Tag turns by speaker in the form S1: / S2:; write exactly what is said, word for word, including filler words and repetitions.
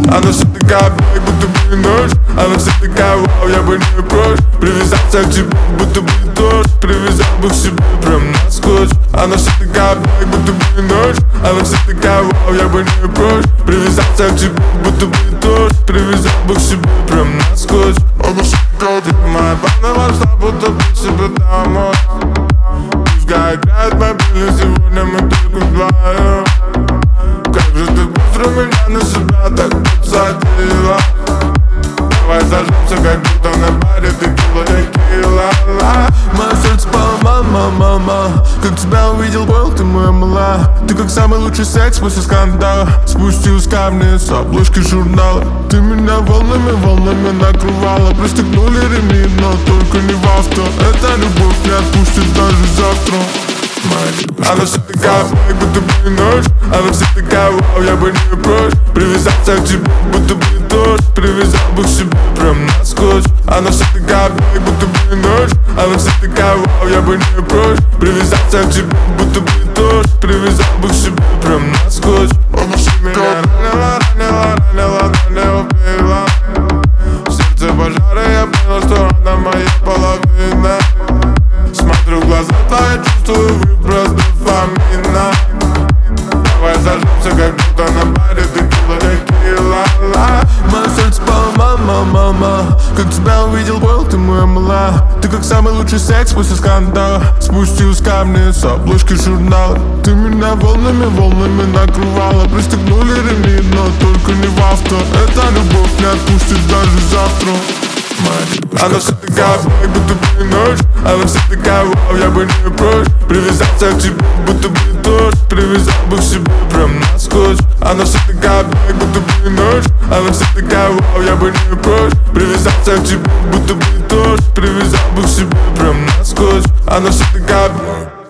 S1: Она вся такая, как будто бы ночь. Она вся такая, вау, я бы не прочь привязаться к тебе, будто бы дождь. Привязал бы к себе прям на скотч. Она вся такая, как будто бы ночь. Она вся такая, вау, я бы не прочь привязаться к тебе, будто бы дождь. Привязал бы к себе прям на скотч. Она вся такая, ты моя пана вошла, будто бы себе домой. Пускай играет мобильный, сегодня мы только вдвоем. Как же ты быстро меня на себя так подсадила. Давай зажжемся, как будто на баре текила, текила.
S2: Мое сердце пало, мама, мама. Как тебя увидел, понял, ты моя мала. Ты как самый лучший секс после скандала. Спустилась ко мне с обложки журнала. Ты меня волнами, волнами накрывала. Пристегнули ремни, но только не в авто. Эта любовь не отпустит даже завтра.
S1: Она вся такая, как будто бы ночь. Она вся такая, вау, я бы не прочь привязаться к тебе, будто бы дождь. Привязал бы к себе прям на скотч. Она вся такая, как будто бы ночь. Она вся такая, вау, я бы не прочь привязаться к тебе, будто бы дождь. Привязал бы к себе прям на скотч. Она вся меня ранила, ранила, ранила, ранила, убила. В сердце пожара, я понял, что она моя половина. Смотрю в глаза твои, чувствую выброс дофамина. Давай зажжемся, как будто на баре текила, текила.
S2: Мое сердце пало, мама, мама. Как тебя увидел, понял, ты моя мала. Ты как самый лучший секс после скандала. Спустилась ко мне с обложки журнала. Ты меня волнами, волнами накрывала. Пристегнули ремни, но только не в авто. Эта любовь не отпустит даже завтра.
S1: Она вся такая, как будто бы ночь. Она вся такая, вау, я бы не прочь привязаться к тебе, будто бы дождь. Привязал бы к себе прям на скотч. Она вся такая, как будто бы ночь. Она вся такая, вау, я бы не прочь привязаться к тебе, будто бы дождь. Привязал бы к себе прям на скотч. Она вся такая.